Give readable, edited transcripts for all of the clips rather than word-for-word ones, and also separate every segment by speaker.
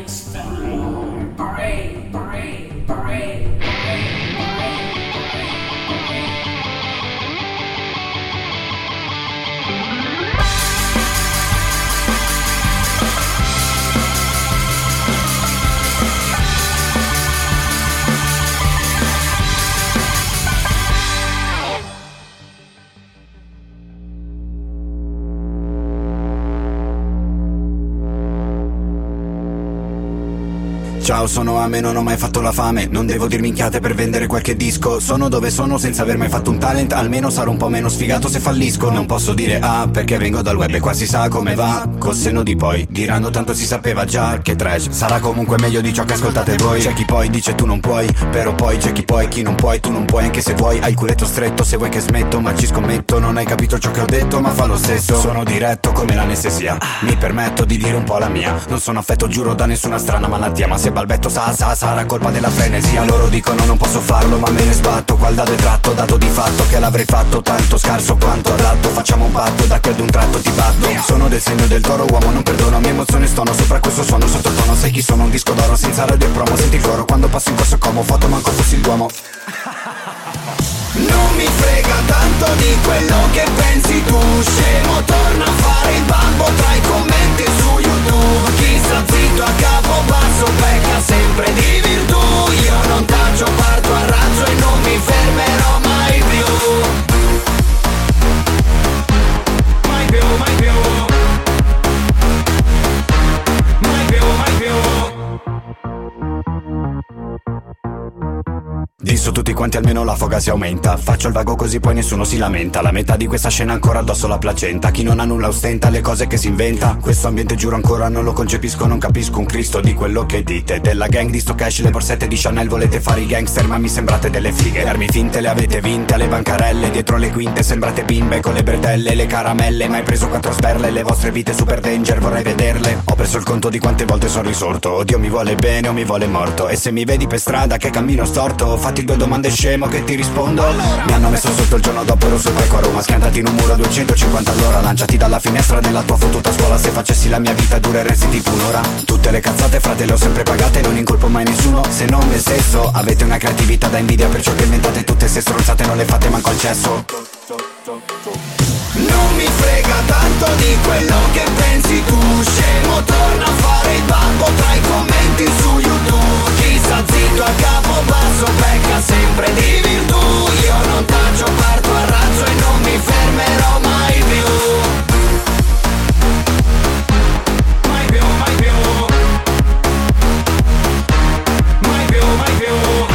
Speaker 1: Ciao, sono Ame, non ho mai fatto la fame. Non devo dir minchiate per vendere qualche disco. Sono dove sono senza aver mai fatto un talent. Almeno sarò un po' meno sfigato se fallisco. Non posso dire perché vengo dal web e qua si sa come va. Col senno di poi diranno tanto si sapeva già che trash sarà comunque meglio di ciò che ascoltate voi. C'è chi poi dice tu non puoi, però poi c'è chi puoi, chi non puoi, tu non puoi anche se vuoi. Hai il culetto stretto se vuoi che smetto, ma ci scommetto non hai capito ciò che ho detto, ma fa lo stesso. Sono diretto come l'anestesia, mi permetto di dire un po' la mia. Non sono affetto giuro da nessuna strana malattia, ma se balbetto sarà colpa della frenesia. Loro dicono non posso farlo ma me ne sbatto. Qual dato è tratto, dato di fatto che l'avrei fatto tanto scarso quanto adatto. Facciamo un patto, da qui ad un tratto ti batto. Sono del segno del toro, uomo non perdono. Mia emozione stono, sopra questo suono sottotono. Sai chi sono, un disco d'oro senza radio e promo. Senti il coro quando passo in corso como, foto manco fossi il Duomo. Non mi frega tanto di quello che pensi tu, scemo, torna a fare il babbo tra i commenti su YouTube. Chi sta zitto a capo basso pecca sempre di virtù. Io non taccio, parto a razzo e non mi fermerò mai più. Mai più, mai più. Mai più, mai più. Disso tutti quanti almeno la foga si aumenta. Faccio il vago così poi nessuno si lamenta. La metà di questa scena ancora addosso la placenta. Chi non ha nulla ostenta le cose che si inventa. Questo ambiente giuro ancora non lo concepisco. Non capisco un cristo di quello che dite. Della gang di sto cash, le borsette di Chanel. Volete fare i gangster ma mi sembrate delle fighe. Le armi finte le avete vinte alle bancarelle. Dietro le quinte sembrate bimbe con le bretelle, le caramelle. Mai preso 4 sperle, le vostre vite super danger vorrei vederle. Ho perso il conto di quante volte sono risorto. Dio mi vuole bene o mi vuole morto. E se mi vedi per strada che cammino storto, fatti 2 domande scemo che ti rispondo. Mi hanno messo sotto il giorno dopo ero sul palco a Roma. Schiantati in un muro a 250 all'ora. Lanciati dalla finestra della tua fottuta scuola. Se facessi la mia vita dureresti tipo un'ora. Tutte le cazzate frate le ho sempre pagate. Non incolpo mai nessuno se non me stesso. Avete una creatività da invidia, perciò che inventate tutte ste stronzate. Non le fate manco al cesso. Non mi frega tanto di quello che pensi tu, scemo, torna a fare il babbo tra i commenti su YouTube. Chi sta zitto a capo basso pecca sempre di virtù. Io non taccio, parto a razzo e non mi fermerò mai più. Mai più, mai più. Mai più, mai più.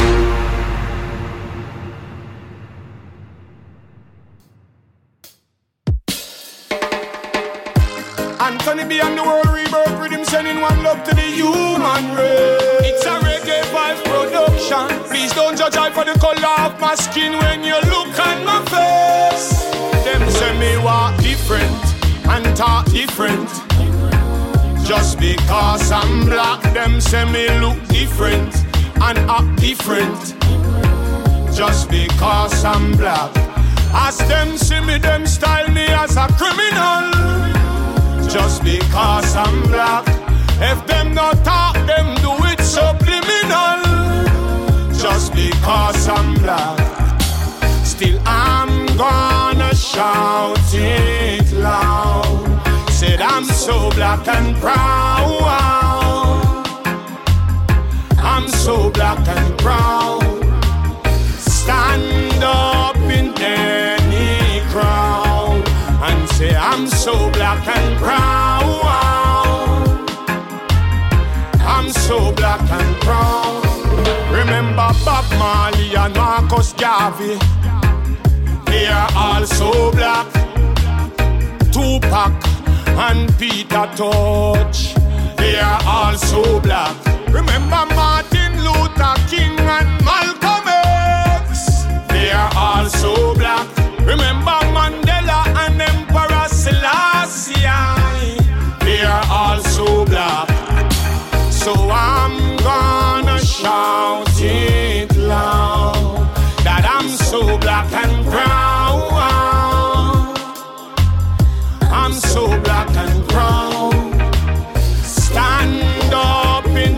Speaker 2: Anthony B and the World Rebirth Rhythm sending one love to the human race. It's a reggae vibe production. Please don't judge I for the color of my skin when you look at my face. Them say me walk different and talk different. Just because I'm black, them say me look different and act different. Just because I'm black, as them see me, them style me as a criminal. Just because I'm black, if them not talk, them do it subliminal. Just because I'm black, still I'm gonna shout it loud. Said I'm so black and proud. I'm so black and proud. Stand up in any crowd and say I'm so black and proud. I'm so black and proud. Remember Bob Marley and Marcus Garvey, they are all so black. Tupac and Peter Tosh, they are all so black. Remember Martin Luther King and Malcolm X, they are all so black. Remember Mandela and Emperor Selassie, they are all so black. So I'm gonna shout it loud that I'm so black and proud. I'm so black and proud. Stand up in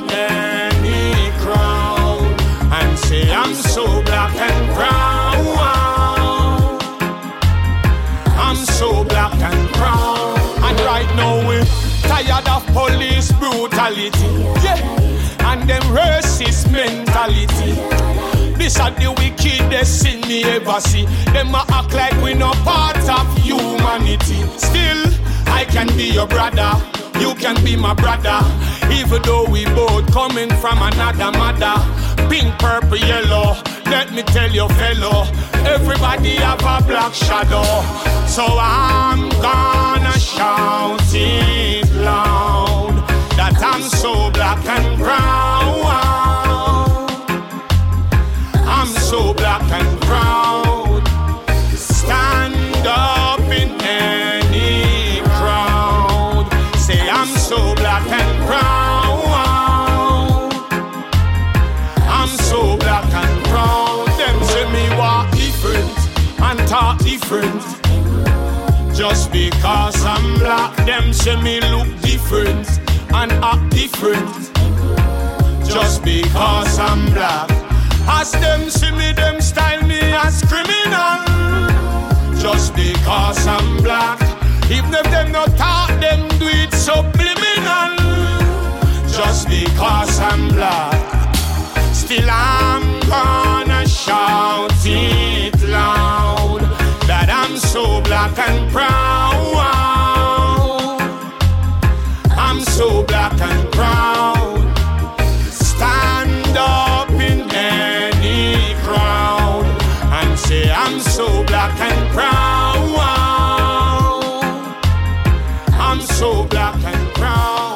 Speaker 2: tired of police brutality, yeah, and them racist mentality. This are the wickedest sin me ever see. Them a act like we no part of humanity. Still, I can be your brother, you can be my brother, even though we both coming from another mother. Pink, purple, yellow, let me tell you fellow, everybody have a black shadow. So I'm gonna shout it loud, that I'm so black and brown. I'm so black and proud. Stand up in any crowd, say I'm so black and proud. I'm so black and proud. Them say me walk different and talk different. Just because I'm black, them say me look different and act different. Just because I'm black, as them see me, them style me as criminal. Just because I'm black, even if them not talk, them do it subliminal. Just because I'm black, still I'm gonna shout it loud, that I'm so black and proud. I'm so black and proud. Stand up in any crowd and say I'm so black and proud. I'm so black and proud.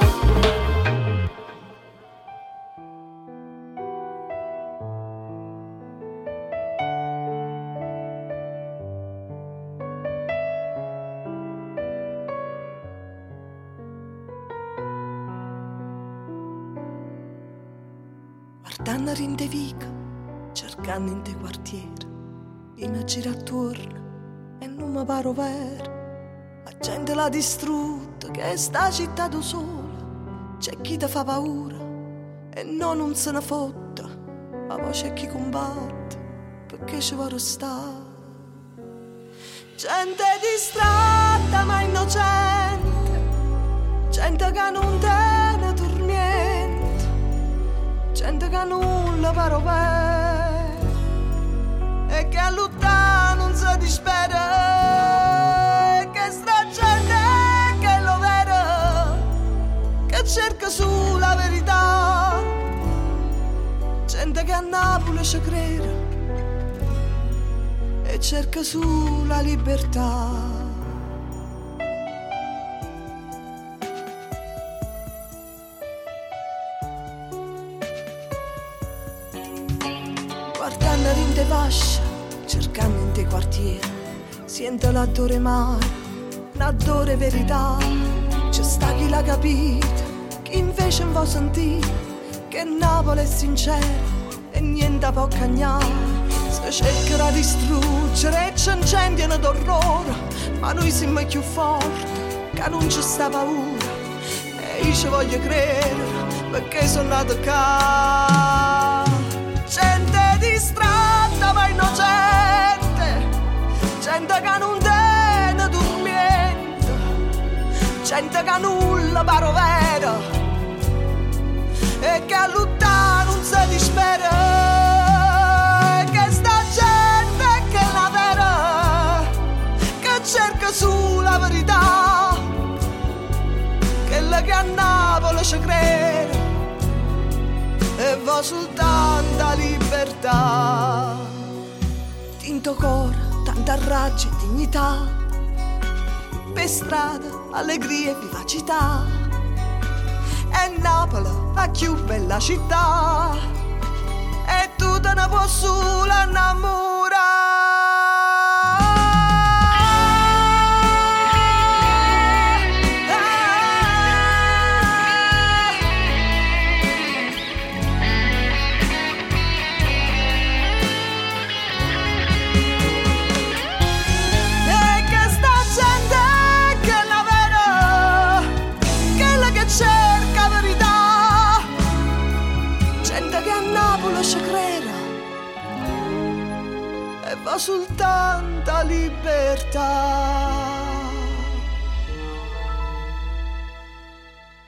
Speaker 3: Guardando in te vica, cercando in te quartiere, in gira attorno e non mi paro vero. La gente l'ha distrutta, che sta città da sola, c'è chi ti fa paura e non se ne fotta, ma poi c'è chi combatte perché ci vuole stare. Gente distratta ma innocente, gente che non tiene dormiente, gente che nulla paro bene e che a lottare non si dispera, e che sta gente che lo vede, che cerca sulla verità, gente che a Napoli ci crede e cerca sulla libertà. Guardando in te vascia, cercando in te quartiere, sento l'odore mare, l'odore verità. C'è sta chi l'ha capita, chi invece non può sentire, che Napoli è sincera e niente può cagnare. Si cerca di distruggere e ci incendiano d'orrore, ma noi siamo più forti, che non ci sta paura. E io ci voglio credere, perché sono nato qua. Gente distratta ma innocente, gente che non tiene dormiente, gente che nulla paro vero e che a lottare non si dispera, e che sta gente che è la vera, che cerca sulla verità, quella che a Napoli ci crede e va soltanto a libertà. Tinto cuore, tanta raggio e dignità, per strada allegria e vivacità, e Napoli la più bella città, e tu te ne puoi solo innamorare. Cerca verità, gente che a Napoli ci crede e va soltanto a libertà.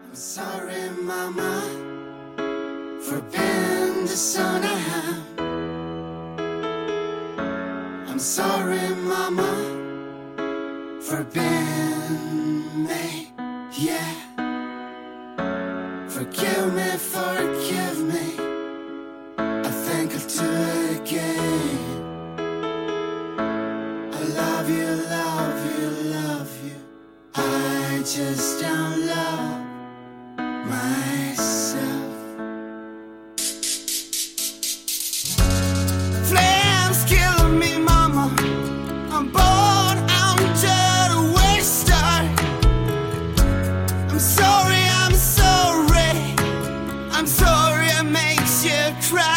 Speaker 4: I'm sorry, mama, for being the son I am. I'm sorry, mama, for being me, yeah. Forgive me, forgive me, I think I'll do it again. I love you, love you, love you, I just don't love myself. Flames killing me, mama, I'm born under the waster. I'm sorry, I'm sorry, I'm sorry it makes you cry.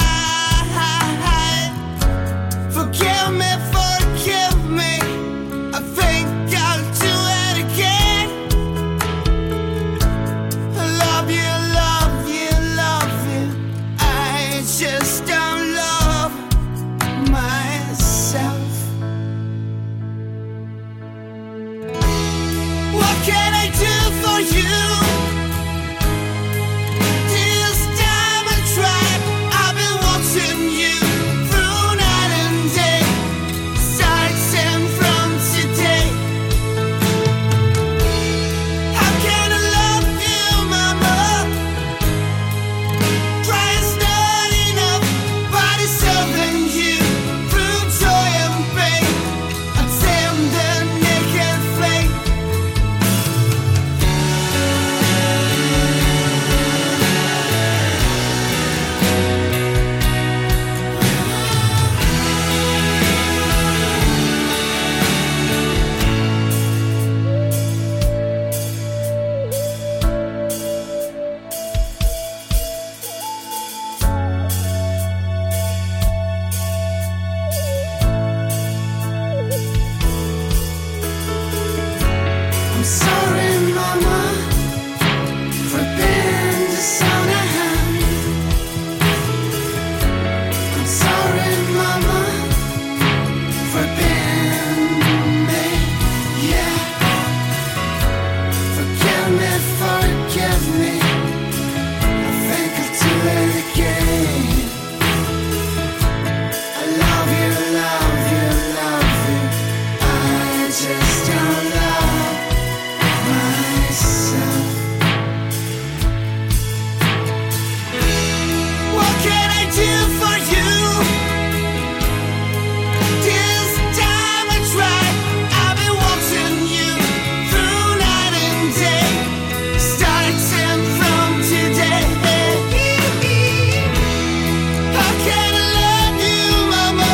Speaker 4: Forgive me, forgive me, I think I'll do it again. I love you, love you, love you, I just don't love myself. What can I do for you? This time I tried, I've been watching you through night and day, starting from today. How can I love you, mama? Trying's not enough, body serving you through joy and pain, until the naked flame. I'm sorry, mama, for being the son I am. I'm sorry, mama, for being me, yeah. Forgive me, forgive me, I think I'll do it again. I love you, love you, love you, I just don't love myself. What can I do for you? This time I tried, I've been watching you through night and day, starting from today. How can I love you, mama?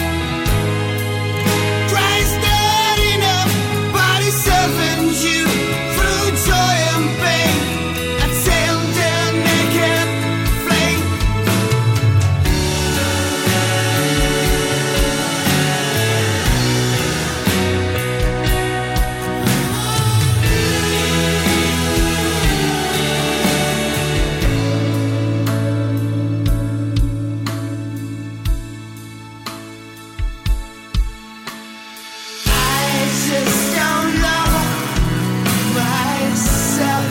Speaker 4: Christ not enough, body serving you through joy and pain, until the naked flame. I just don't love myself.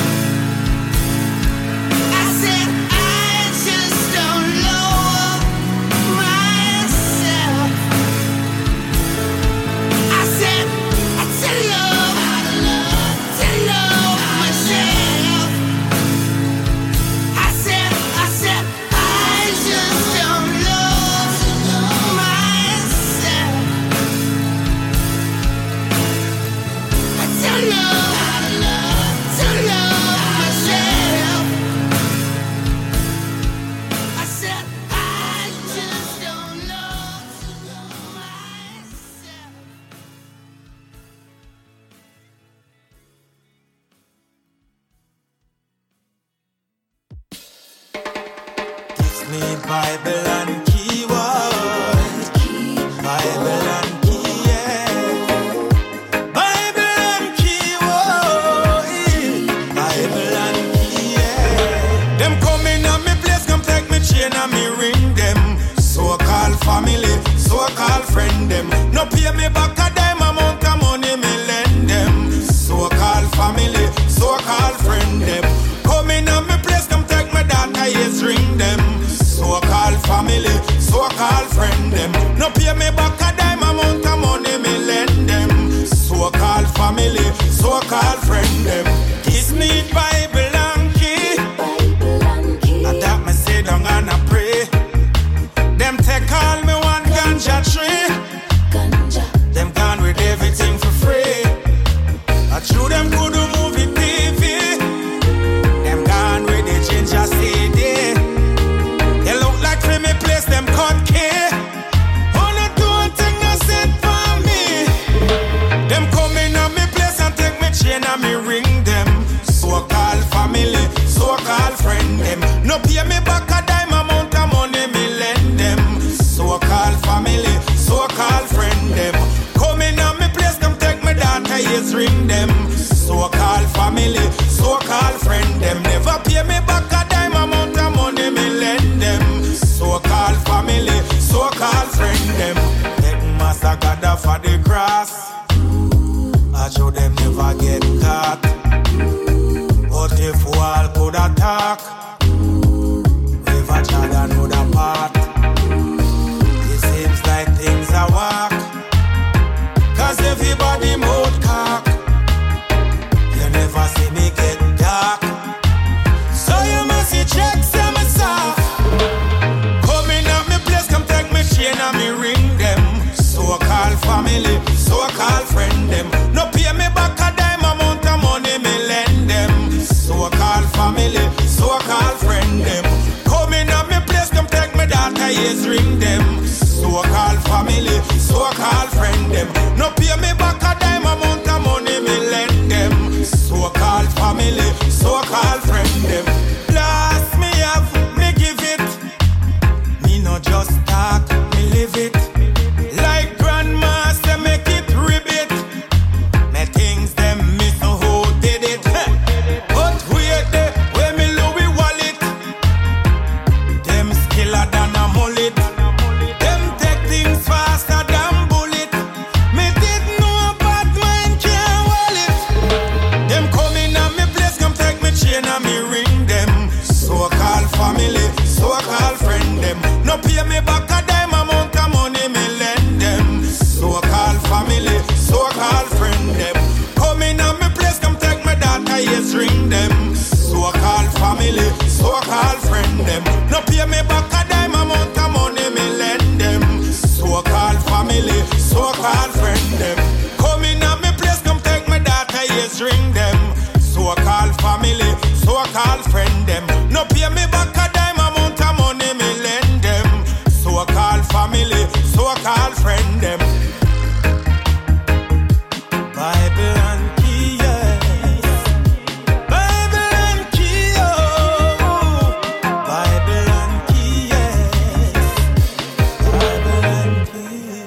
Speaker 4: I said I just don't love myself. I said I don't love myself. I said I just don't love myself. I don't know how to love myself. I said I just don't love myself.
Speaker 5: Gives me Bible and keyword. Bible and key, yeah. Bible and keyword. Bible and key, yeah. Them come in on me place, come take me chain and me ring them. So-called family, so-called friend them. No pay me back a dime amount of money me lend them. So-called family, so-called friend them. them couldn't move it TV. Them gone with the ginger CD. They look like for me place them cut key. Oh, no, don't think no set for me. Them come in on me place and take me chain and me ring them. So-called family, so-called friend them. No pay me back a dime amount of money me lend them. So-called family, so-called friend them. Come in on me place, come take me daughter, yes, ring them. So-called family, so-called friend them. Never pay me back a dime amount of money me lend them. So-called family, so-called friend them. Take Master God for the cross. I show them never get caught. But if wall could attack, River Chad another part. It seems like things are whack, 'cause everybody mouth cock. You never see me get dark, so you must check some soft. Come in at me place, come take me chain and me ring them. So-called family, so-called friend them. No pay me back a dime amount of money me lend them. So-called family, so-called friend them. Come in at me place, come take me daughter, yes, ring them. So-called family, so-called friend them. No pay me back a dime amount of money me lend them. So-called family, so-called friend them. Blast me have, me give it. Me no just talk, me live it. Like grandma say make it ribbit. Me things them miss no who did it. But wait there, where me Louis wallet. Them skiller than a mullet. Them take things faster than bullet. Me did know bad mind can't wallet. Them come in and me place, come take me chain and me ring them. So-called family, so-called friend them. No pay me back a dime amount of money me lend them. So-called family, so-called friend them. Come in and me place, come take me daughter, yes, ring them. So-called family, so-called friend them. No pay me back a dime amount of money me lend them. So-called family, so-called friend them. Come in and me place, come take me daughter, yes, ring them. So-called family, so-called friend them. No pay me back a dime amount of money me lend them. So-called family, so-called friend them. Bible and key, yes. Bible and key, oh. Bible and key, yes. Bible and key.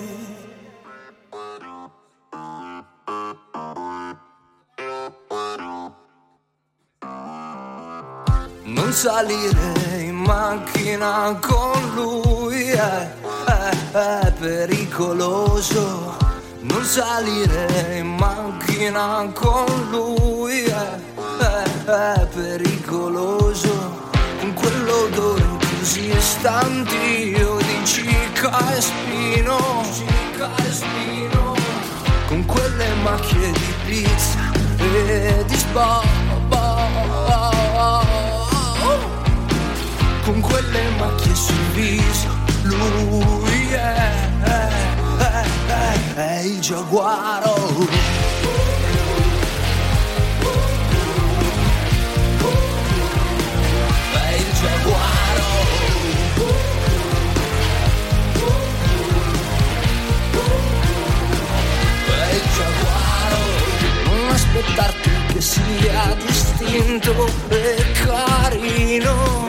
Speaker 3: Non salire in macchina con lui, è pericoloso. Non salire in macchina con lui, è pericoloso. Con quell'odore così stantio di cica e spino, con quelle macchie di pizza e di con quelle macchie sul viso, lui è il giaguaro. È il giaguaro. È il giaguaro. Non aspettarti che sia distinto e carino.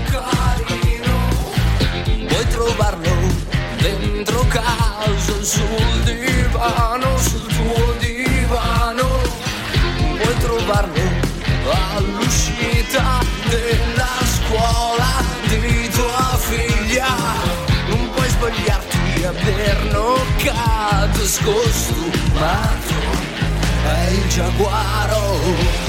Speaker 3: Vuoi trovarlo dentro casa, sul divano, sul tuo divano. Puoi trovarlo all'uscita della scuola di tua figlia. Non puoi sbagliarti a pernoccato scostumato. È il giaguaro.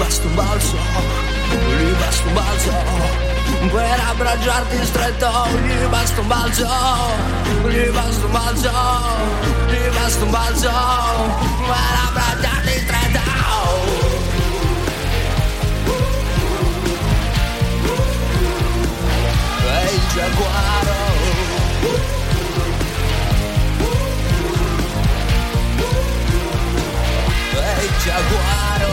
Speaker 3: basta un balzo, gli basta un balzo, per abbracciarti stretto, gli basta un balzo, gli basta un balzo, gli basta un balzo, per abbracciarti stretto. E il giaguaro, e il giaguaro,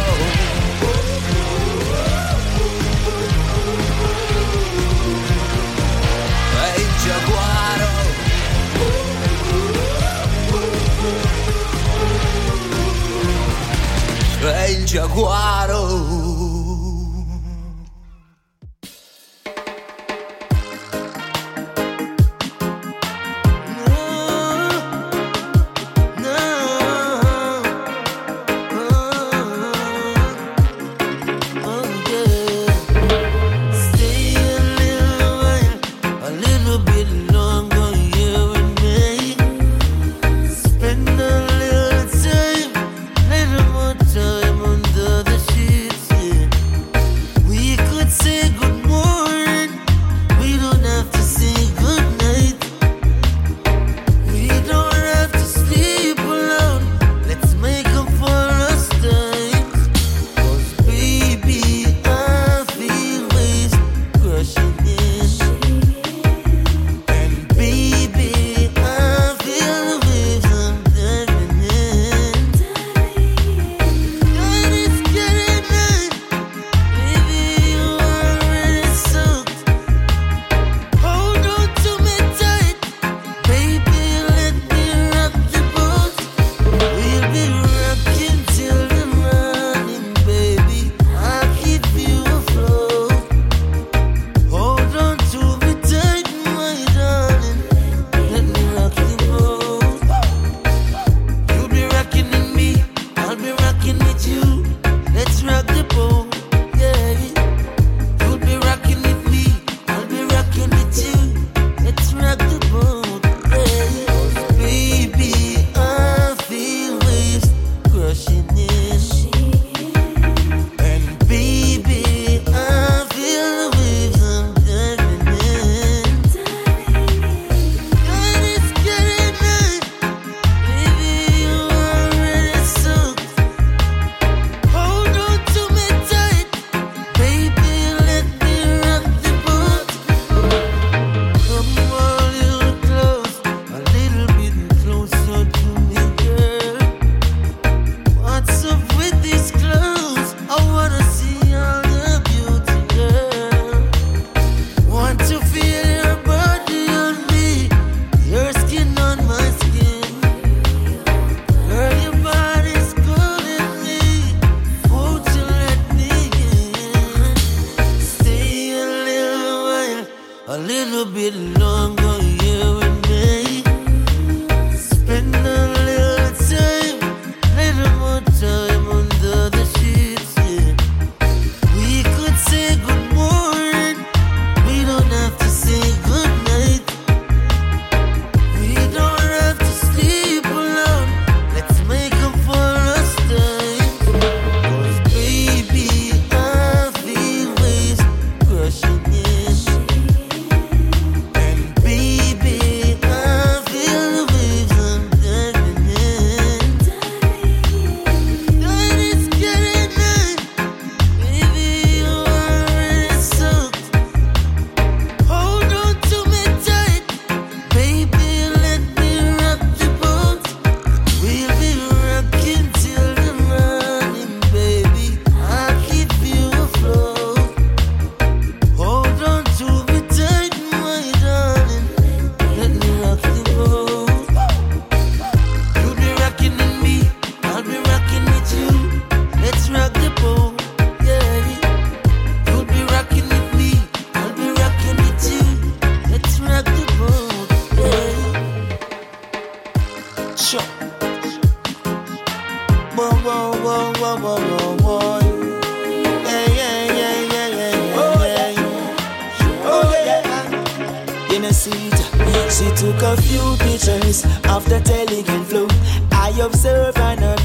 Speaker 3: e il giaguaro, e il giaguaro.
Speaker 6: She took a few pictures of the elegant flow. I observe on her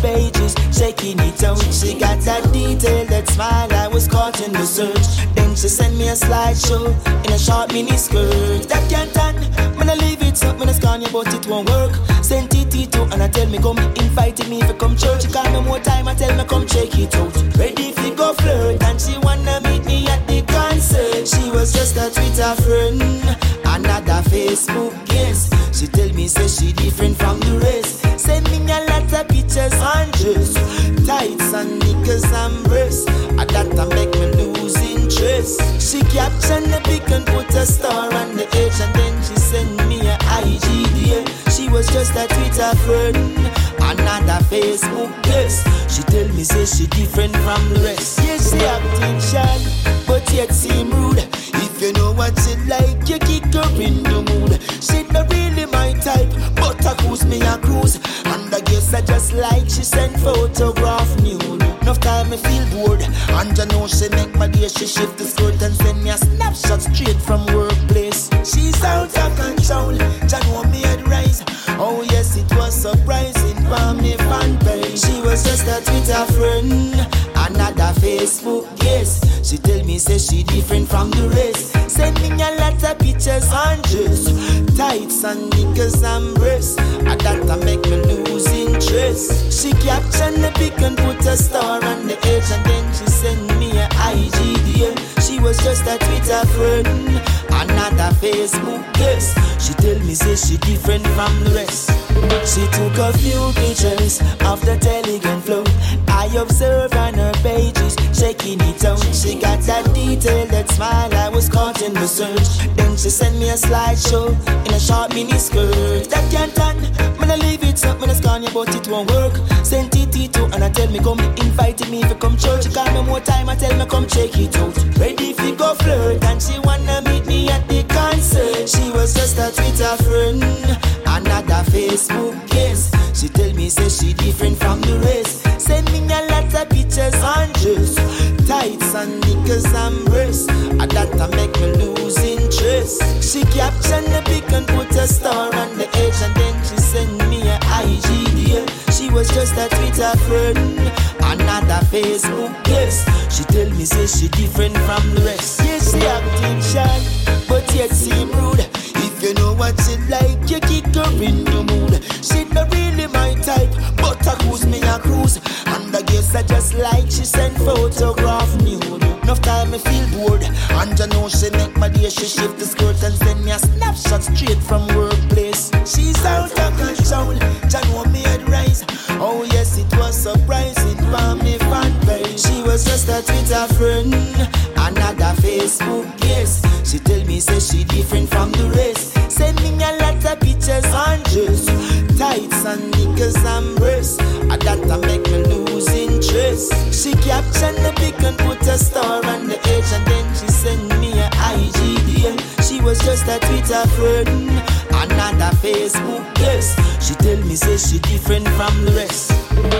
Speaker 5: pages, checking it out. She got that detail, that smile, I was caught in the search. Then she sent me a slideshow in a short mini skirt. That can't done, when I leave it up, when I scan you, but it won't work. Sent it to and I tell me come, invited me to come church. She call me more time, I tell me come check it out. Ready if you go flirt, and she wanna meet me at the concert. She was just a Twitter friend, another Facebook guest. She tell me say she different from the rest. Send me a lot of pictures and dress, tights and knickers and breasts. That make me lose interest. She captioned the pic and put a star on the edge, and then she sent me a IGDM. She was just a Twitter friend, another Facebook guest. She tell me say she different from the rest. Yes, she acting shy, but yet seem rude. If you know what she like, you kick her in the mood. She not really my type, but I cruise me a cruise. And I guess I just like she send photograph nude. Enough time I feel bored, and I know she make my day. She shift the skirt and send me a snapshot straight from workplace. She's out of control, Jah know me head rise. Oh yes, it was surprising for me fan page. She was just a Twitter friend, another Facebook guest. She tell me say she different from the rest. Send me a lot of pictures and dress, tights and knickers and breasts. That make me lose interest. She captioned the pic and put a star on the edge, and then she sent me a IGDM. She was just a Twitter friend, another Facebook guest. She tell me say she different from the rest. She took a few pictures of the Telegram flow. I observe on her pages, checking it out. She got that detail, that smile, I was caught in the search. Then she sent me a slideshow in a short mini skirt. That can't done, when I leave it up, when I scan you, but it won't work. Sent it to and I tell me come, invited me to come church. She call me more time, I tell me come check it out. Ready if you go flirt, and she wanna meet me at the concert. She was just a Twitter friend, another Facebook guest. She tell me say she different from the rest. Send me a lot of pictures and dress, tights and knickers and breasts. That make me lose interest. She captioned the pic and put a star on the edge, and then she sent me a IGDM. She was just a Twitter friend, another Facebook guest. She tell me say she different from the rest. Yes, she acting shy, but yet seem rude. If you know what she like, you kick her in the mood. She not really my type, but I cruise me a cruise. And I guess I just like she send photograph nude. Enough time I feel bored, and I know she make my day. She shift the skirt and send me a snapshot straight from workplace. She's out of control, Jah know me head rise. Oh yes, it was surprising for me fan page. She was just a Twitter friend, another Facebook guest. She tell me say she different from the rest. Send me a lot of pictures and dress, tights and knickers and breasts. That make me lose interest. She captioned the pic and put a star on the edge, and then she sent me a IGDM. She was just a Twitter friend, another Facebook guest. She tell me say she different from the rest.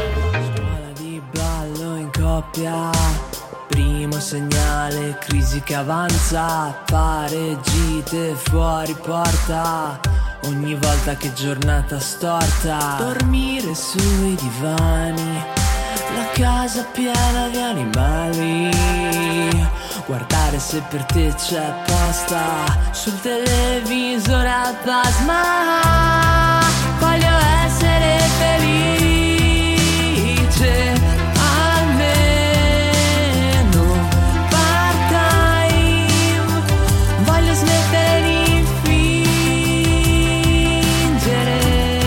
Speaker 6: Scuola di ballo in coppia, primo segnale, crisi che avanza, pareggite fuori porta. Ogni volta che giornata storta, dormire sui divani, la casa piena di animali, guardare se per te c'è posta, sul televisore a plasma. Voglio essere felice, almeno part-time. Voglio smettere di fingere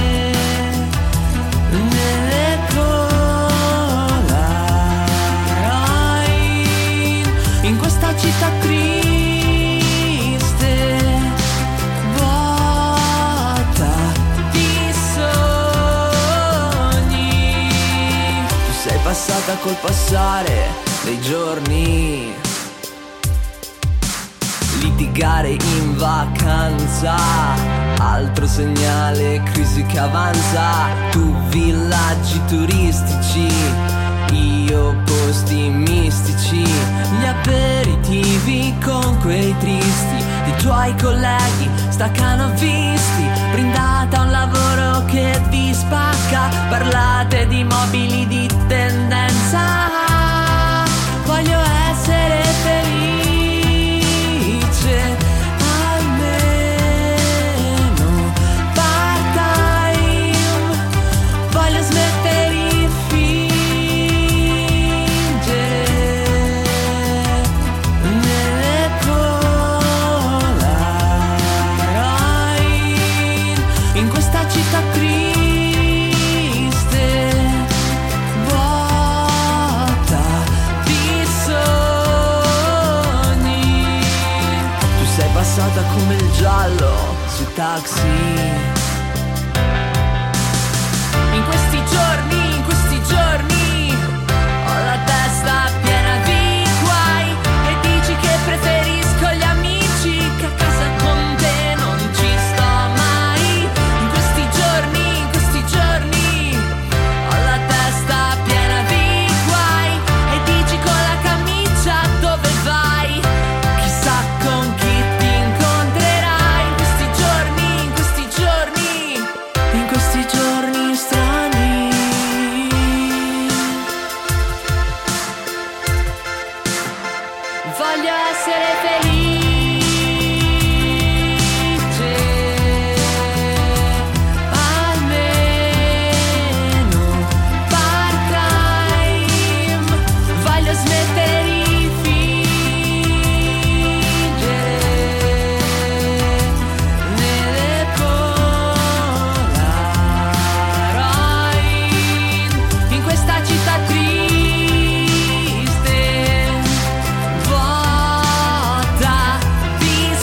Speaker 6: nelle Polaroid, in questa città triste, vuota di sogni. Tu sei passata col passare dei giorni, litigare in vacanza, altro segnale, crisi che avanza. Tu villaggi turistici, io posti mistici, gli aperitivi con quei tristi, i tuoi colleghi staccano visti, brindate a un lavoro che vi spacca, parlate di mobili di tendenza, voglio essere felice, almeno part-time, voglio smettere di fingere nelle Polaroid, in questa città triste, vuota di sogni. Tu sei passata come il giallo sui taxi. In questi giorni ho la testa piena di guai e dici che preferisco gli amici, che a casa con te non ci sto mai. In questi giorni ho la testa piena di guai e dici con la camicia dove vai, chissà con chi ti incontrerai. In questi giorni strani, voglio essere felice, almeno part-time, voglio smettere di fingere nelle Polaroid, in questa città triste, vuota di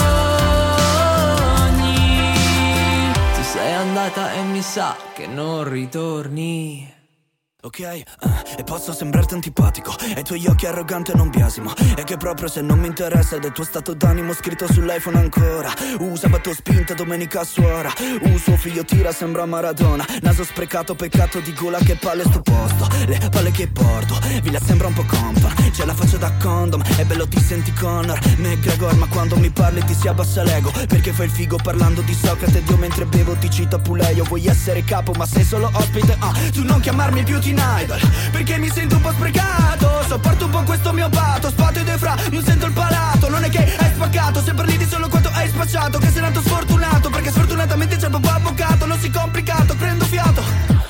Speaker 6: sogni. Tu sei andata e mi sa che non ritorni.
Speaker 7: Ok, e posso sembrarti antipatico, e i tuoi occhi arroganti non biasimo, e che proprio se non mi interessa del tuo stato d'animo scritto sull'iPhone ancora. Sabato spinta, domenica suora, suo figlio tira, sembra Maradona, naso sprecato, peccato di gola, che palle sto posto, le palle che porto, Villa sembra un po' compa, c'è la faccia da condom, è bello ti senti Connor, McGregor, ma quando mi parli ti si abbassa l'ego, perché fai il figo parlando di Socrate ed io mentre bevo ti cito Puleio. Vuoi essere capo ma sei solo ospite, tu non chiamarmi più teen idol, perché mi sento un po' sprecato, sopporto un po' questo mio pato, sfato ed fra, non sento il palato, non è che hai spaccato, se parli di solo quanto hai spacciato, che sei nato sfortunato, perché sfortunatamente c'è il papà avvocato, non si complicato, prendo fiato.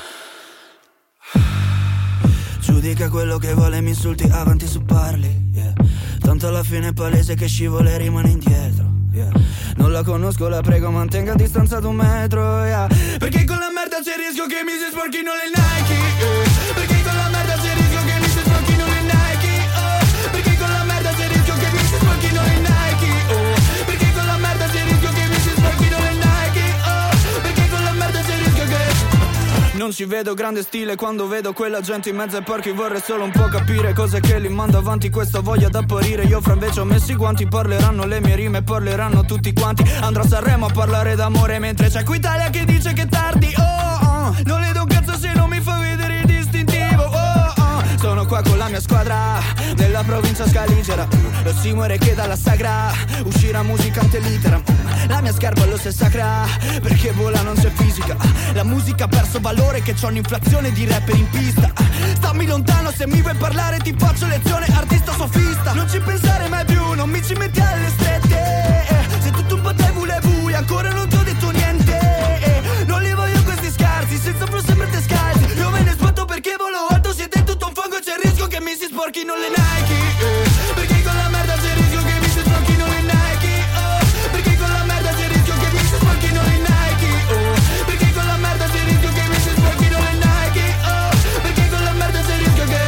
Speaker 7: Giudica quello che vuole, mi insulti, avanti su parli, yeah. Tanto alla fine è palese che scivole e rimane indietro, yeah. Non la conosco, la prego mantenga a distanza d'1 metro, yeah. Perché con la merda c'è il rischio che mi si sporchino le Nike, yeah. Perché con la merda c'è il rischio che mi si sporchino le Nike, oh. Perché con la merda c'è il rischio che mi si sporchino le Nike, oh. Perché con la merda c'è il rischio che mi si sporchino le Nike, oh. Perché con la merda c'è il rischio che non ci vedo grande stile quando vedo quella gente in mezzo ai porchi. Vorrei solo un po' capire cos'è che li manda avanti questa voglia d'apparire. Io fra invece ho messo i guanti, parleranno le mie rime, parleranno tutti quanti. Andrò a Sanremo a parlare d'amore mentre c'è qui Italia che dice che è tardi. Non le do un cazzo se non mi fa vedere il distintivo. Sono qua con la mia squadra nella provincia scaligera. Lo si muore che dalla sagra uscirà musicante litera. La mia scarpa lo se sacra perché vola non c'è fisica. La musica ha perso valore che c'ho un'inflazione di rapper in pista. Stammi lontano se mi vuoi parlare ti faccio lezione artista sofista. Non ci pensare mai più, non mi ci metti alle strette. Se tutto un po' te volevo ancora non ti ho detto niente. Non li voglio questi scarsi senza flow sempre te scalzi. Io me ne sbatto perché volo alto, siete tutto un fango e c'è il rischio che mi si sporchino le Nike, perché con la merda c'è il rischio che mi si sporchino le Nike, perché con la merda c'è il rischio che mi si sporchino le Nike, perché con la merda c'è il rischio che mi si sporchino le Nike, perché con la merda c'è il rischio che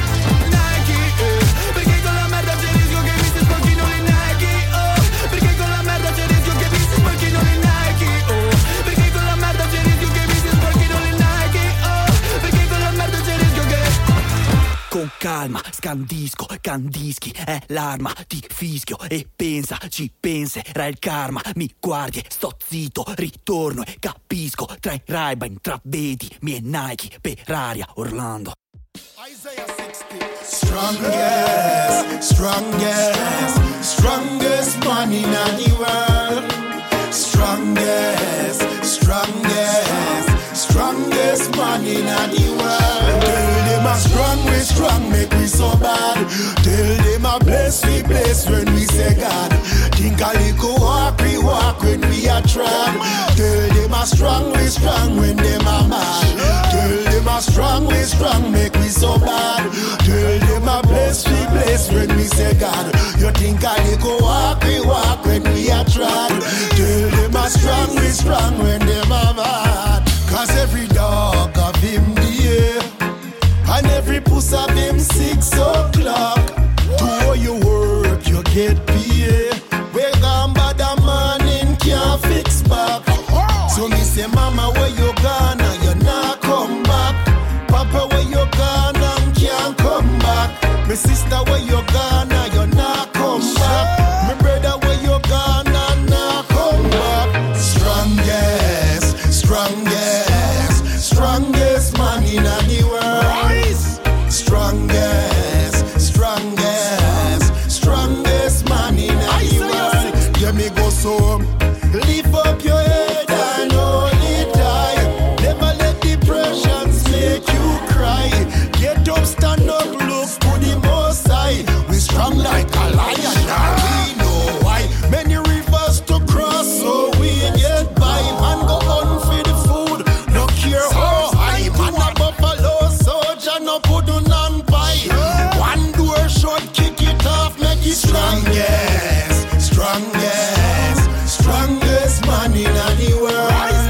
Speaker 7: Nike, perché con la merda c'è il rischio che mi si sporchino le Nike, perché con la merda c'è il rischio che mi si sporchino le Nike, perché con la merda c'è il rischio che mi si sporchino le Nike, perché con la merda c'è il rischio che. Con calma, scandisco, candischi, è l'arma, ti fischio e pensa, ci penserà il karma. Mi guardi e sto zitto, ritorno e capisco. Tra i Ray-Ban intravedi, mie Nike per aria Orlando.
Speaker 8: Isaiah 60. Strongest, strongest, strongest man in the world. Strongest, strongest, strongest man in the world. Tell them a strong, make we so bad. Tell them a bless when we say God. Think a little walk, we walk when we are trying. Tell them a strong, when them a mad. Tell them a strong, make we so bad. Tell them a bless when we say God. You think a little walk, we walk when we are trying. Tell them a strong, when them a mad. Cause every dog of him the and every puss of him 6 o'clock. To all you work, you get paid. We gone bad a morning, can't fix back. So me say, mama, where you gone and you not come back? Papa, where you gone and can't come back? My sister, where you gone and you not come back? My brother, where you gone and not come back? Strongest, strongest, strongest man in the world. Strongest, strongest, strongest man in the world. Let me go so. Lift up your head and hold it high. Never let depressions make you cry. Get up, stand up, look to the most high. We strong like a lion, and we know why. Many rivers to cross, so we get by. Man go on for the food, no care how high. Man a buffalo soldier, no put on pie. One door shut, kick it off, make it strongest, strongest, strongest man in the world.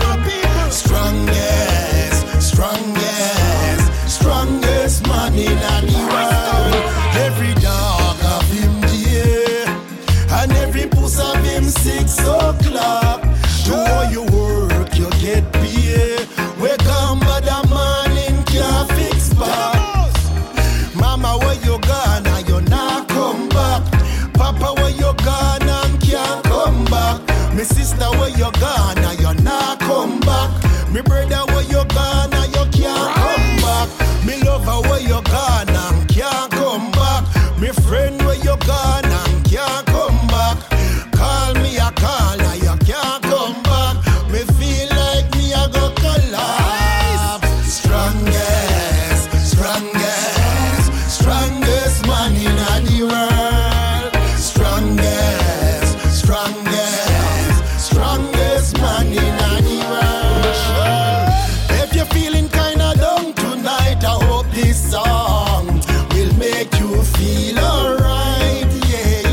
Speaker 8: Strongest, strongest, strongest man in the world. Every dog of him dear, and every puss of him 6 o'clock. Do all your work, you get paid. We come by the morning, can't fix back. Mama, where you gone and you not come back? Papa, where you gone and can't come back? My sister, where you gone and you not come back? My brother, where you gone and you can't come back? Me lover, where you gone and can't come back? My friend, where you gone and can't come back? Call me a call and you can't come back. Me feel like me a go collapse. Strongest, strongest, strongest man in the world. Strongest, strongest, strongest man in the world. If you're feeling kinda down tonight, I hope this song will make you feel alright. Yeah,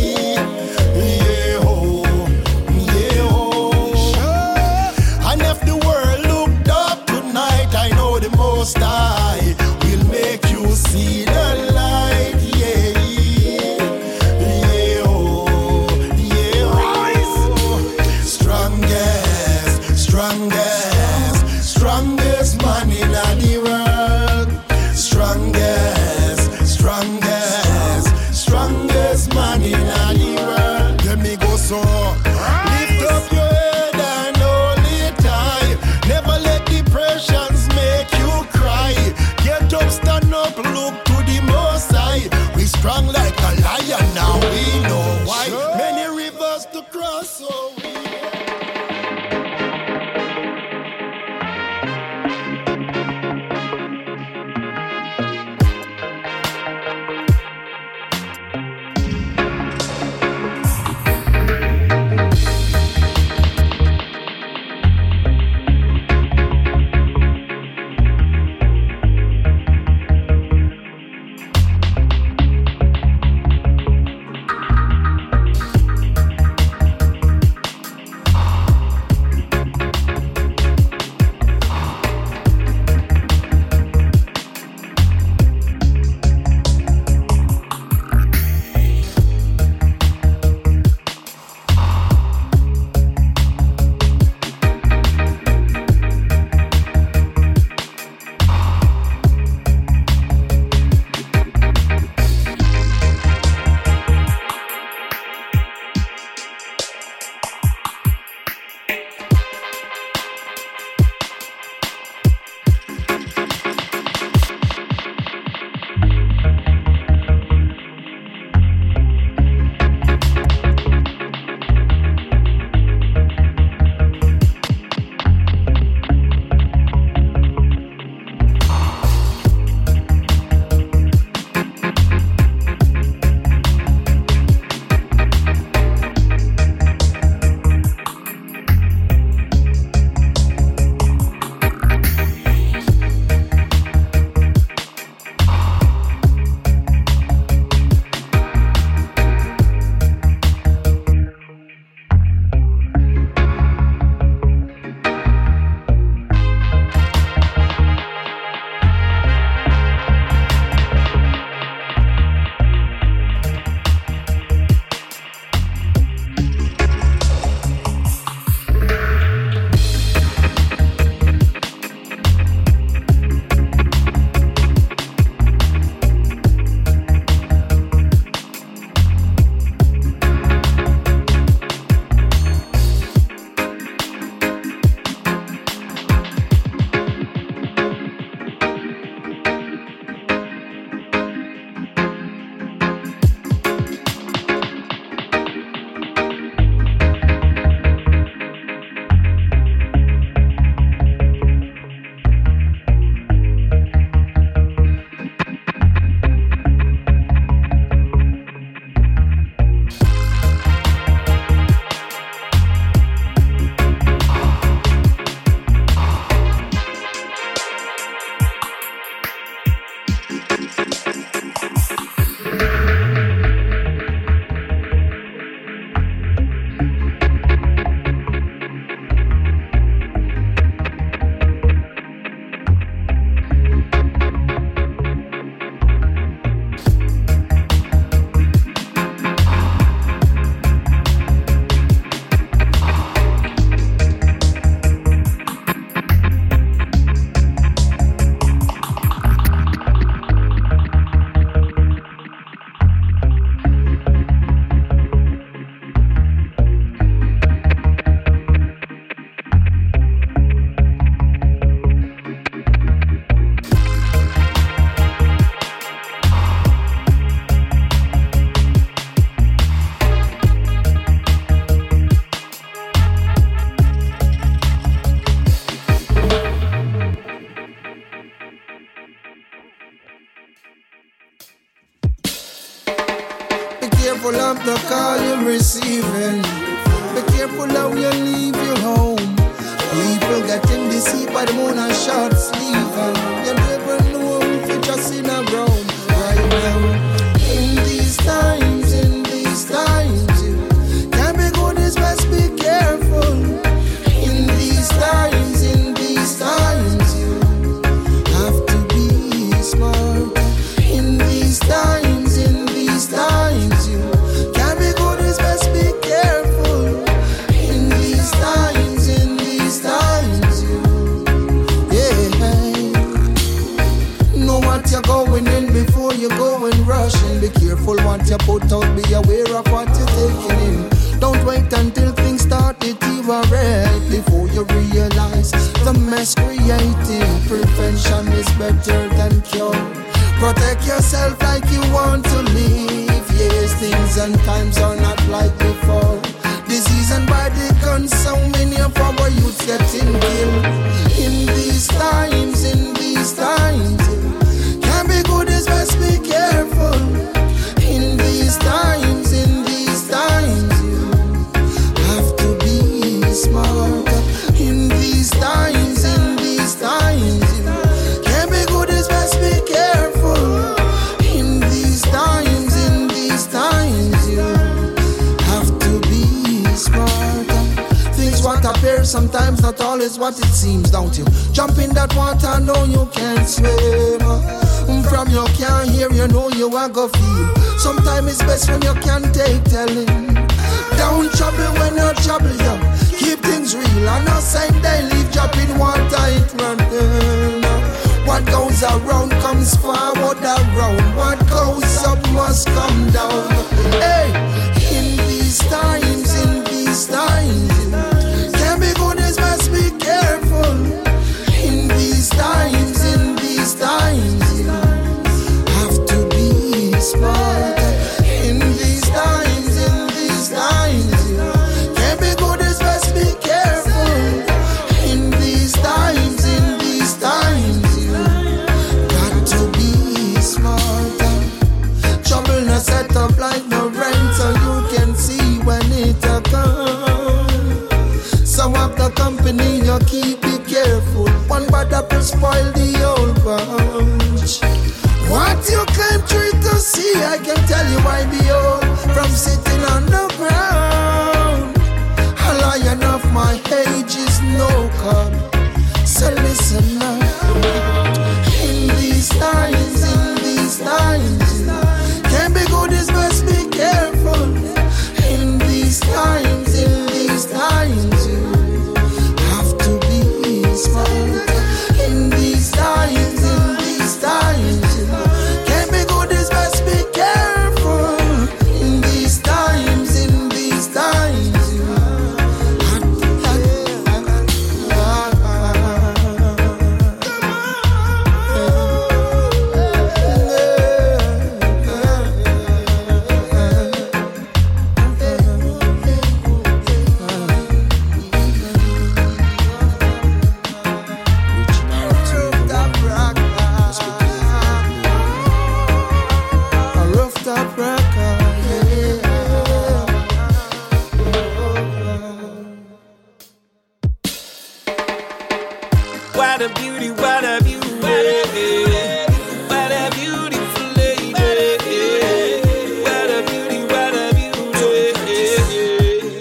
Speaker 8: yeah, oh, yeah, oh. And if the world looked up tonight, I know the Most High will make you see the light. Yeah, yeah, oh, yeah, oh. Strongest, strongest, strongest man in the world. Strongest, strongest, strongest man in the world. Let me go so. Lift up your head and hold it high. Never let depressions make you cry.
Speaker 9: careful of the call you're receiving. Be careful how you leave your home. People getting deceived by the moon and short sleeve, and you never know if you're just in a room right now. In these times, you can't be good, it's best be careful. In these times, you have to be smart. In these times, you can't be good, it's best be careful. In these times, you, yeah. Know what you're going in before you go and rushing. Be careful what you put out, be aware of what you're taking in. Don't wait until things start to deteriorate before you realize the mess created. Prevention is better than cure. Protect yourself like you want to live. Yes, things and times are not like before. Disease and body guns, so many of our youths getting killed. In these times, can't be good, it's best be careful. In these times, you have to be smart. In these times, you can't be good, it's best be careful. In these times, you have to be smart. Things what appear sometimes not always what it seems, don't you? Jump in that water, know you can't swim. From you can't hear, you know you are go feel. Sometimes it's best when you can't take telling. Don't trouble when you trouble you. Keep things real. I'm not saying they leave dropping water, it run. What goes around comes forward around. What goes up must come down. Hey, in these times, can't be good, it's best be careful. In these times, you have to be smart. In these times, you can't be good, it's best be careful. In these times, you got to be smart. Trouble not set up like no rain, so you can see when it comes. Some of the company you keep, be careful. One bad apple spoil the old bunch. What you claim to see, I can tell you I be old from sitting on the ground. A lion of my age is no good. So listen now. In these times, can't be good, it's best be careful. In these times, you have to be smart. In these times, you can't be good, it's best be careful. In these times, you
Speaker 5: What a beauty, what a beauty, what a beautiful lady. What a beauty, what a beauty.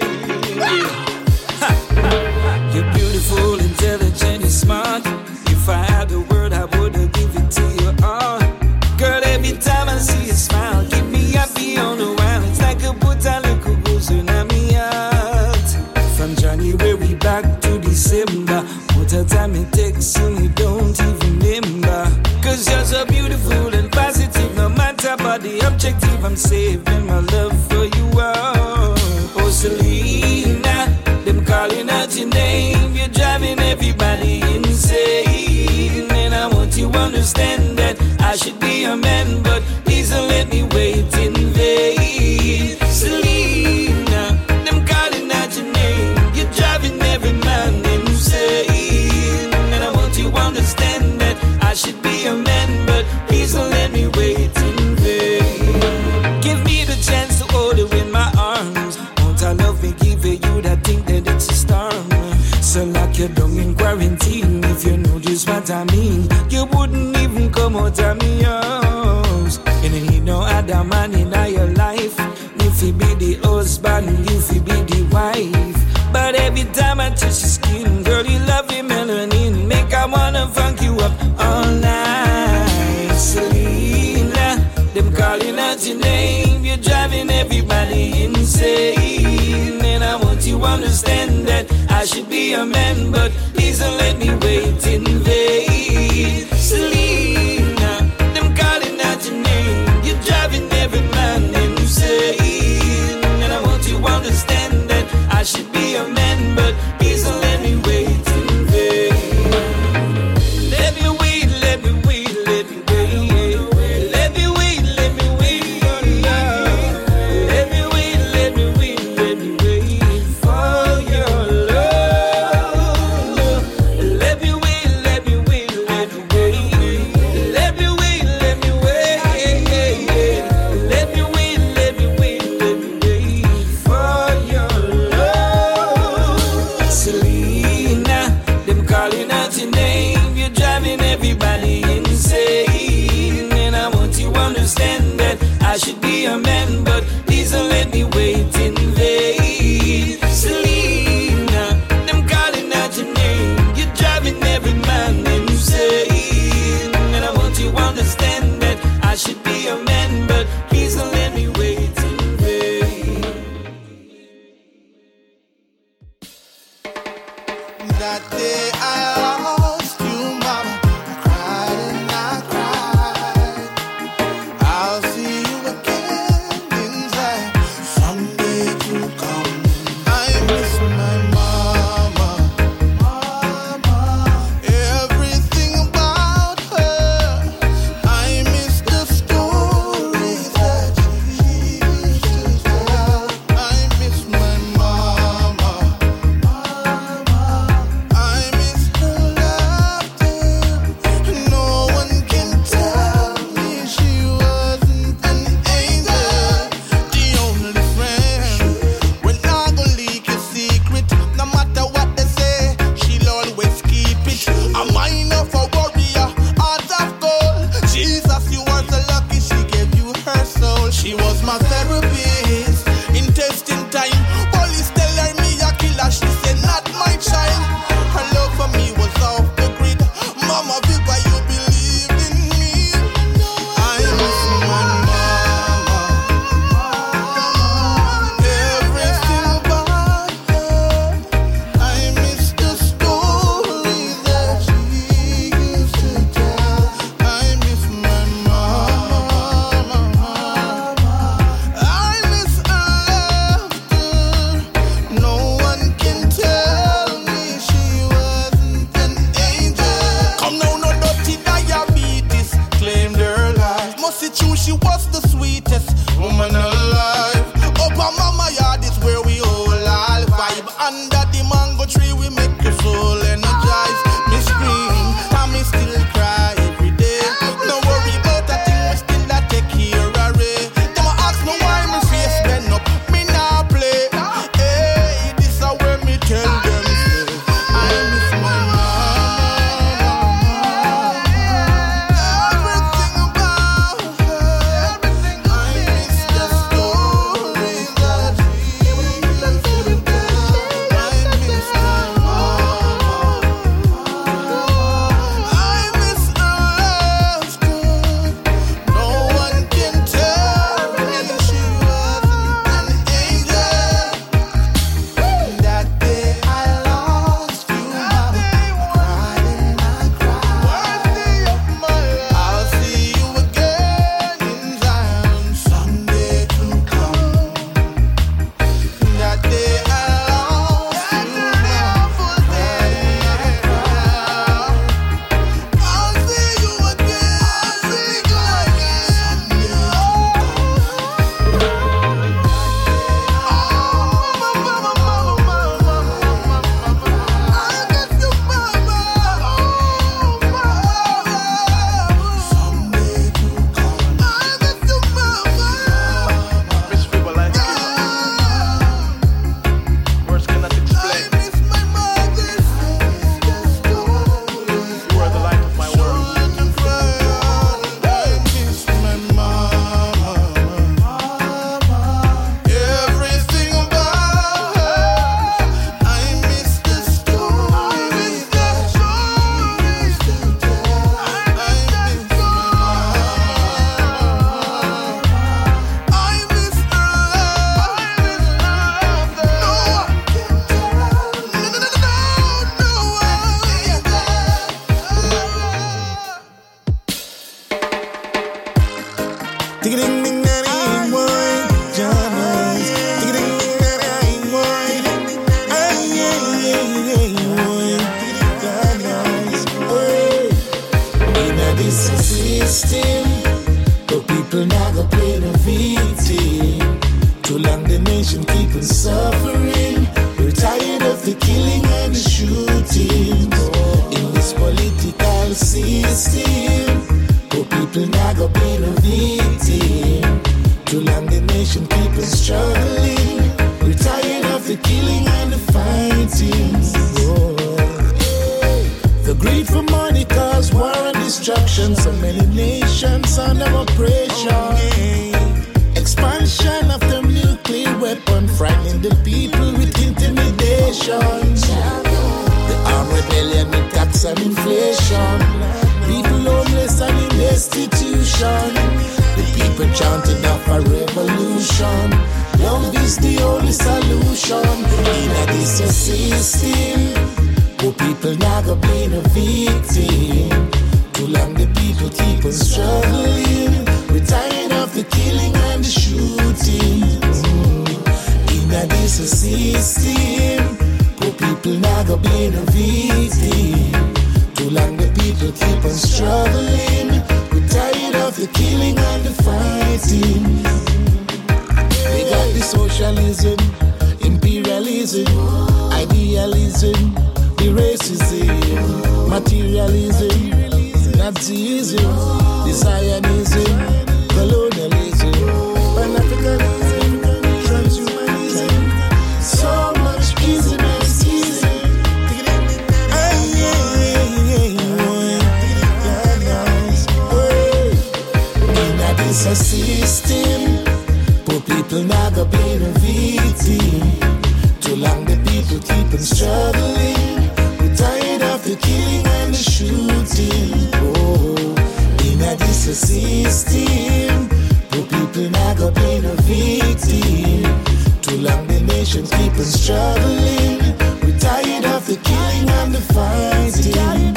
Speaker 5: You're beautiful, intelligent, you're smart. If I had the word, I would have given it to you all. Girl, every time I see you smile, keep me happy on the wild. It's like a put a little goes in my heart. From January back to December, what a time it takes and you don't even remember. Cause you're so beautiful and positive, no matter about the objective. I'm saving my love for you all. Oh Selena, them calling out your name, you're driving everybody insane. And I want you to understand that I should be a man, but please don't let me wait in vain. Selena, them calling out your name, you're driving every man insane. And I want you to understand that I should be a man, but please don't let me wait in vain. Give me the chance to hold I mean? You wouldn't even come out of me house. You don't need no other man in your life. If he be the husband, if he be the wife. But every time I touch your skin, girl, you love your melanin. Make I wanna funk you up all night. Selena, them calling out your name. You're driving everybody insane. And I want you to understand that I should be a man, but please don't let me wait in vain. Selena, them calling out your name. You're driving every man insane. And I want you to understand that I should be a man, but please don't let me wait in vain. Let me wait, let me wait, let me wait. Let me wait, let me wait for love. Let me wait, let me wait, let me wait for your love. Let me wait, let me wait, let me wait. Let me wait, let me wait. Let me wait, let me wait, let me wait for your love. Selena, them calling out your name. You're driving everybody insane. And I want you to understand that I should be a man, but please don't let me wait in vain. Selena, them calling out your name. You're driving every man insane. And I want you to understand that I should be a man, but please don't let me wait in vain.
Speaker 8: That day I lost you, mama. I cried and I cried. I'll see you again in time. Someday to come. I miss my mama. Everything about her. I miss the stories that she used to tell. I miss my mama. I miss her laughter. No one can tell me she wasn't an angel. The only friend when I go leak a secret. No matter what they say, she'll always keep it. A mind of a warrior, heart of gold. Jesus, you are so lucky she gave you her soul. She was my therapist in testing time. Police tell her me a killer. She said not my child. Her love for me was off the grid. Mama Viva, you believed in me. I miss my mama. Everything about her. I miss the stories that she used to tell. I miss my mama. I miss her laughter. No one can tell me she wasn't an angel. Come now, no dirty diabetes claimed her life. Must it true she was the sweetest woman alive. Up on mama yard is where we all vibe. Under the mango tree we make your soul energize. Me scream, and me still cry every day. No worry about a thing, me still a take care of it. Them a ask me why me face bend up, me nah play. Hey, this a where me tell them say, I miss my mama. Everything about her. I miss the stories that she used to tell. I System, but people now go play the victim. Too long the nation keep on suffering. We're tired of the killing and the shooting in this political system. But people now go play the victim. Too long the nation keep on struggling. We're tired of the killing and the fighting. The greed for money cause war and destruction. So many nations under oppression. Expansion of the nuclear weapon, frightening the people with intimidation. The armed rebellion with tax and inflation. People homeless and in destitution. The people chanting of a revolution. Love is the only solution in this system. Poor people now go being a victim. Too long the people keep on struggling. We're tired of the killing and the shooting. In this system, poor people now go being a victim. Too long the people keep on struggling. We're tired of the killing and the fighting. We got the socialism, imperialism, idealism, the racism, materialism, Nazism, the Zionism, colonialism, Pan-Africanism, transhumanism, so much ism and schism. In this system, poor people now go being a victim. Too long the people keep on struggling. We're tired of the killing and the shooting. In this system, poor people now go being a victim. Too long the nation keep on struggling. We're tired of the killing and the fighting.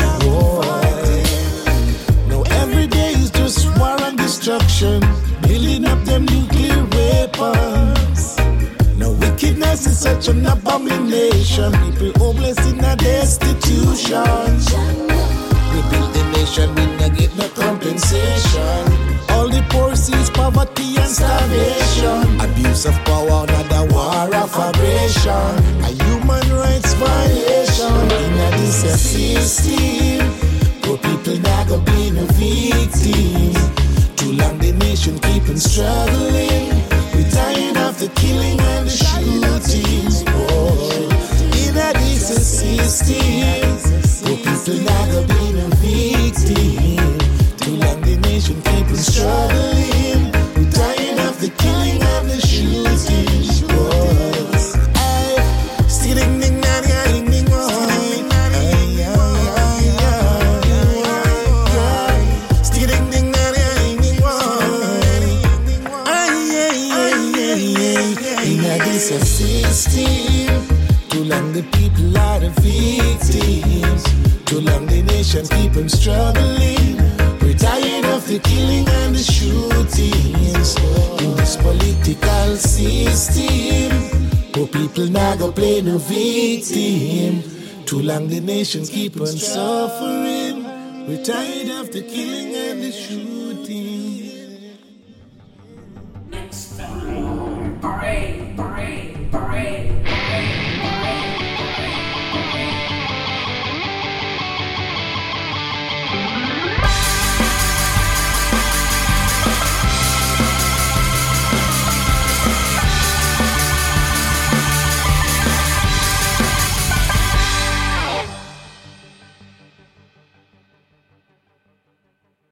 Speaker 8: Now every day is just war and destruction, building up them nuclear weapons. Now wickedness is such an abomination. People homeless in a destitution. We build the nation, we not get no compensation. All the poor sees poverty and starvation. Abuse of power, another war of aggression. A human rights violation. In this system, poor people now go being a victim. Too long the nation keep on struggling. We're tired of the killing and the shooting. In this system, poor people now go being a victim. Too long the nation keep on struggling. We're tired of the killing and the shooting. It's a system. Too long the people are the victims. Too long the nation keep on struggling. We're tired of the killing and the shootings. In this political system, poor people now go play no victim. Too long the nation keep on suffering. We're tired of the killing and the shooting.